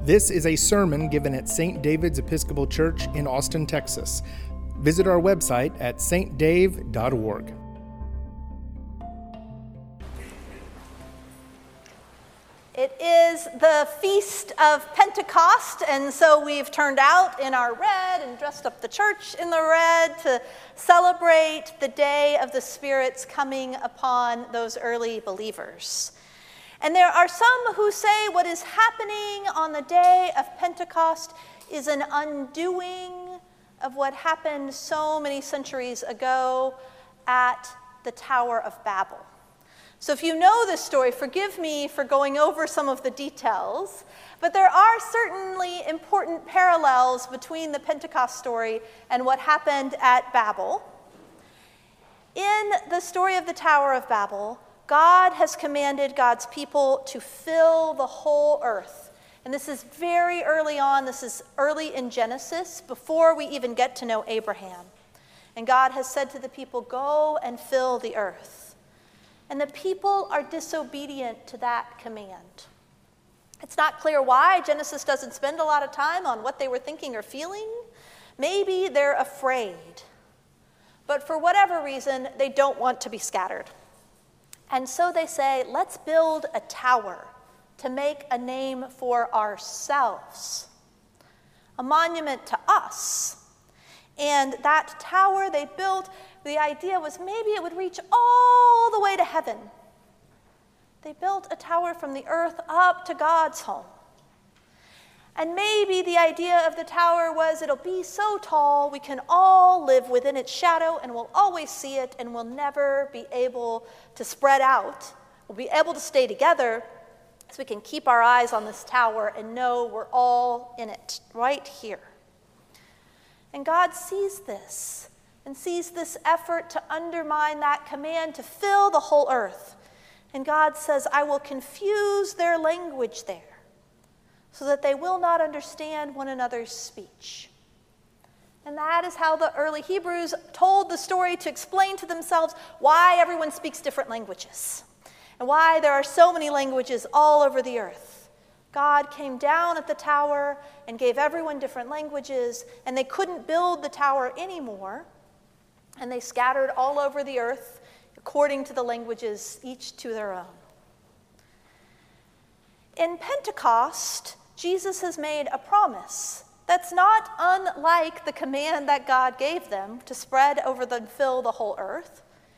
This is a sermon given at St. David's Episcopal Church in Austin, Texas. Visit our website at stdave.org. It is the Feast of Pentecost, and so we've turned out in our red and dressed up the church in the red to celebrate the day of the Spirit's coming upon those early believers. And there are some who say what is happening on the day of Pentecost is an undoing of what happened so many centuries ago at the Tower of Babel. So if you know this story, forgive me for going over some of the details, but there are certainly important parallels between the Pentecost story and what happened at Babel. In the story of the Tower of Babel, God has commanded God's people to fill the whole earth. And this is very early on. This is early in Genesis, before we even get to know Abraham. And God has said to the people, go and fill the earth. And the people are disobedient to that command. It's not clear why. Genesis doesn't spend a lot of time on what they were thinking or feeling. Maybe they're afraid. But for whatever reason, they don't want to be scattered. And so they say, let's build a tower to make a name for ourselves, a monument to us. And that tower they built, the idea was maybe it would reach all the way to heaven. They built a tower from the earth up to God's home. And maybe the idea of the tower was it'll be so tall we can all live within its shadow and we'll always see it and we'll never be able to spread out. We'll be able to stay together so we can keep our eyes on this tower and know we're all in it right here. And God sees this and sees this effort to undermine that command to fill the whole earth. And God says, I will confuse their language there, so that they will not understand one another's speech. And that is how the early Hebrews told the story to explain to themselves why everyone speaks different languages and why there are so many languages all over the earth. God came down at the tower and gave everyone different languages, and they couldn't build the tower anymore, and they scattered all over the earth according to the languages, each to their own. In Pentecost, Jesus has made a promise that's not unlike the command that God gave them to spread over and fill the whole earth.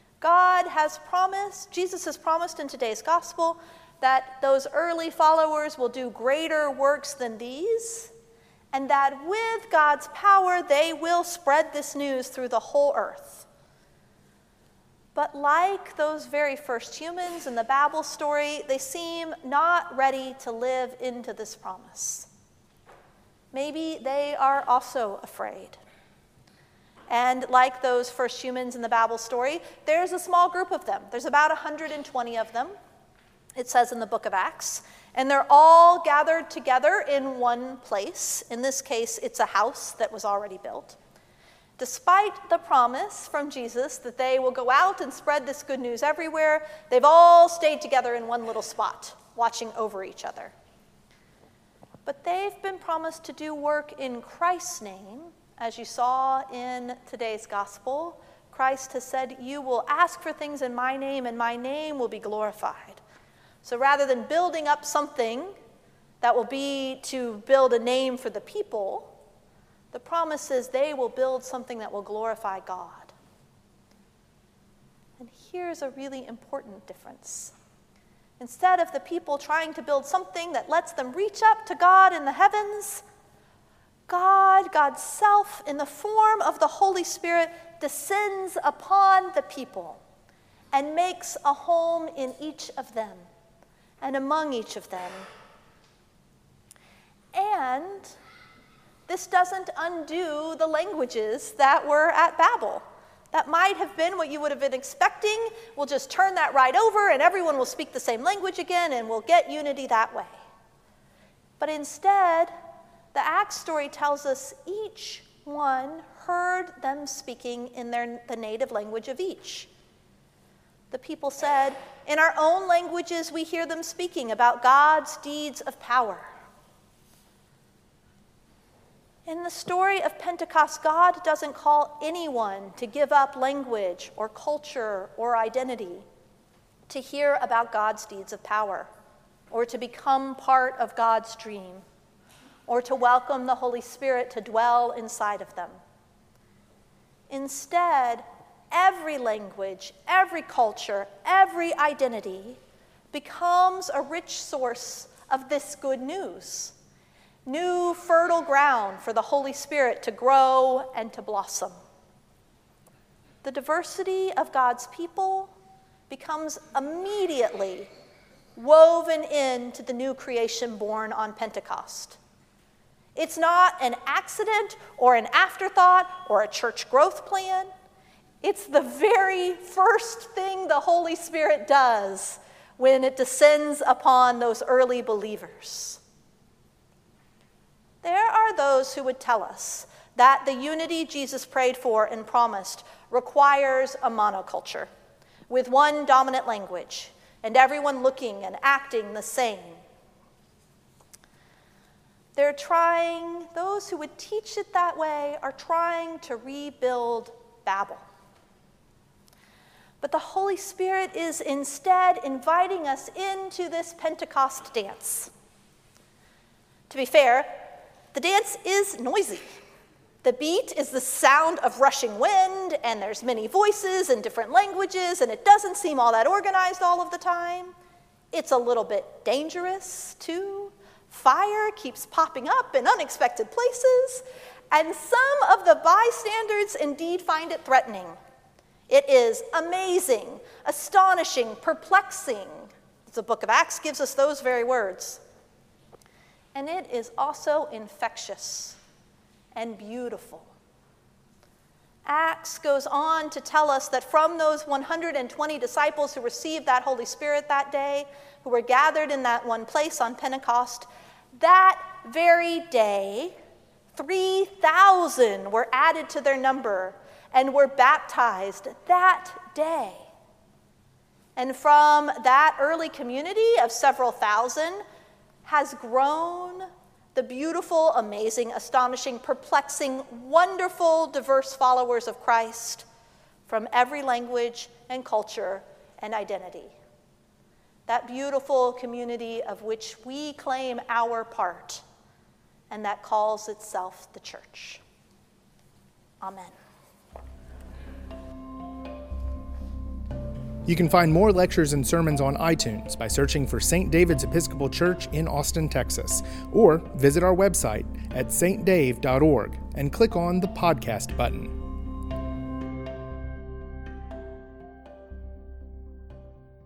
Jesus has promised in today's gospel that those early followers will do greater works than these, and that with God's power, they will spread this news through the whole earth. But like those very first humans in the Babel story, they seem not ready to live into this promise. Maybe they are also afraid. And like those first humans in the Babel story, there's a small group of them. There's about 120 of them, it says in the book of Acts. And they're all gathered together in one place. In this case, it's a house that was already built. Despite the promise from Jesus that they will go out and spread this good news everywhere, they've all stayed together in one little spot, watching over each other. But they've been promised to do work in Christ's name. As you saw in today's gospel, Christ has said, you will ask for things in my name, and my name will be glorified. So rather than building up something that will be to build a name for the people, the promise is they will build something that will glorify God. And here's a really important difference. Instead of the people trying to build something that lets them reach up to God in the heavens, God's self, in the form of the Holy Spirit, descends upon the people and makes a home in each of them and among each of them. And this doesn't undo the languages that were at Babel. That might have been what you would have been expecting. We'll just turn that right over and everyone will speak the same language again and we'll get unity that way. But instead, the Acts story tells us each one heard them speaking in the native language of each. The people said, in our own languages we hear them speaking about God's deeds of power. In the story of Pentecost, God doesn't call anyone to give up language or culture or identity to hear about God's deeds of power, or to become part of God's dream, or to welcome the Holy Spirit to dwell inside of them. Instead, every language, every culture, every identity becomes a rich source of this good news. New fertile ground for the Holy Spirit to grow and to blossom. The diversity of God's people becomes immediately woven into the new creation born on Pentecost. It's not an accident or an afterthought or a church growth plan. It's the very first thing the Holy Spirit does when it descends upon those early believers. There are those who would tell us that the unity Jesus prayed for and promised requires a monoculture, with one dominant language, and everyone looking and acting the same. Those who would teach it that way are trying to rebuild Babel. But the Holy Spirit is instead inviting us into this Pentecost dance. To be fair, the dance is noisy. The beat is the sound of rushing wind, and there's many voices and different languages, and it doesn't seem all that organized all of the time. It's a little bit dangerous, too. Fire keeps popping up in unexpected places, and some of the bystanders indeed find it threatening. It is amazing, astonishing, perplexing. The book of Acts gives us those very words. And it is also infectious and beautiful. Acts goes on to tell us that from those 120 disciples who received that Holy Spirit that day, who were gathered in that one place on Pentecost, that very day, 3,000 were added to their number and were baptized that day. And from that early community of several thousand has grown the beautiful, amazing, astonishing, perplexing, wonderful, diverse followers of Christ from every language and culture and identity. That beautiful community of which we claim our part, and that calls itself the church. Amen. You can find more lectures and sermons on iTunes by searching for St. David's Episcopal Church in Austin, Texas, or visit our website at stdave.org and click on the podcast button.